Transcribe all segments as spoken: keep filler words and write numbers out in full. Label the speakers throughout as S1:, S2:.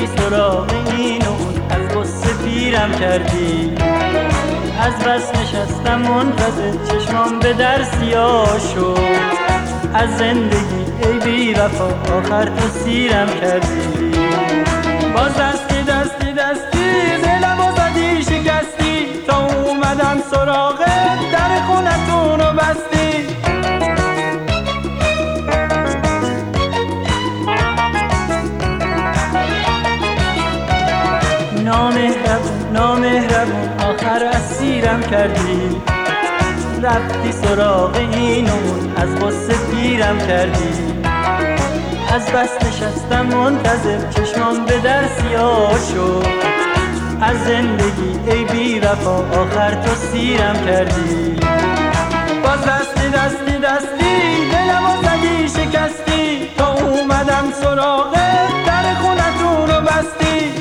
S1: رفتی سراغ این و اون، از غصه پیرم کردی. از بس نشستم منتظر چشمام به در سیاه شد. از زندگی ای بی وفا آخر تو سیرم کردی. باز دستی دستی دستی دلمو زدی شکستی، تا اومدم سراغت در خونتونو بستی. نامهربون نامهربون آخر اسیرم کردی. رفتی سراغ این و اون، از غصه پیرم کردی. از بس نشستم منتظر چشمام به در سیاه شد. از زندگی ای بی وفا آخر تو سیرم کردی. باز دستی دستی دستی دلمو زدی شکستی، تا اومدم سراغت در خونتونو بستی.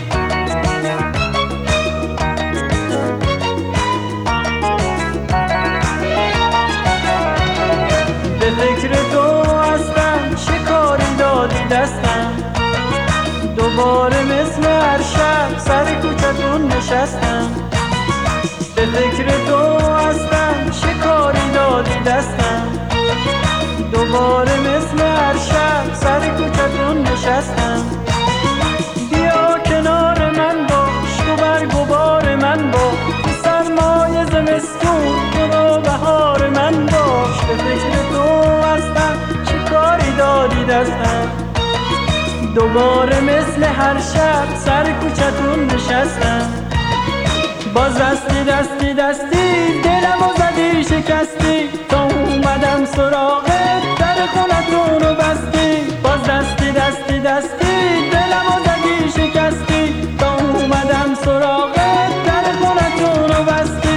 S1: به فکر تو هستم شکاری دادی دستم، دوباره مثل هر شب سر کوچتون نشستم. به فکر تو هستم شکاری دادی دستم، دوباره مثل هر شب سر کوچتون نشستم. بیا کنار من باش تو برگ و بار من باش، سرمای زمستون تو بهار من باش. به فکر تو هستم شکاری دادی دستم، دوباره مثل هر شب سر کوچتون نشستم. باز دستی دستی دستی دلمو زدی شکستی، تا اومدم سراغت در خونتونو بستی. باز دستی دستی دستی دلمو زدی شکستی، تا اومدم سراغت در خونتونو بستی.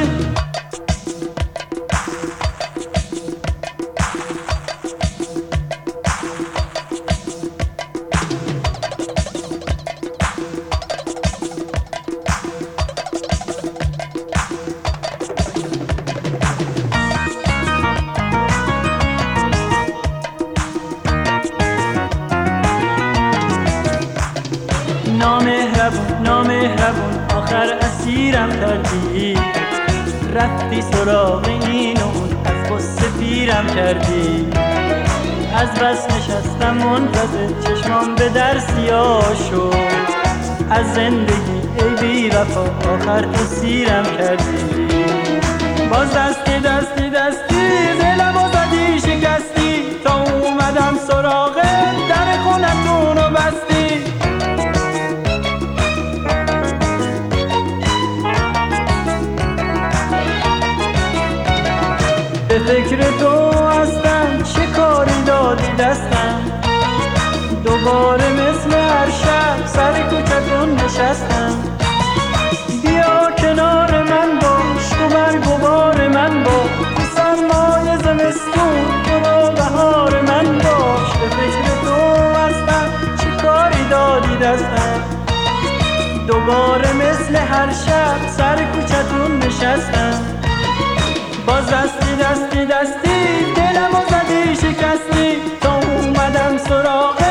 S1: نامهربون نامهربون آخر اسیرم کردی. رفتی سراغ این و اون، از غصه پیرم کردی. از بس نشستم منتظر چشمام به در سیاه شد. از زندگی ای بی وفا آخر تو سیرم کردی. باز دستی دستی دستی دلمو زدی شکستی، تا اومدم سراغت در خونتونو بستی. به فکر تو هستم شکاری دادی دستم، دوباره مثل هر شب سر کوچتون نشستم. بیا کنار من باش تو برگ و بار من باش، سرمای زمستون تو بهار من باش. به فکر تو هستم شکاری دادی دستم، دوباره مثل هر شب سر کوچتون نشستم. باز دستی دستی دستی دلمو زدی شکستی، تا اومدم سراغ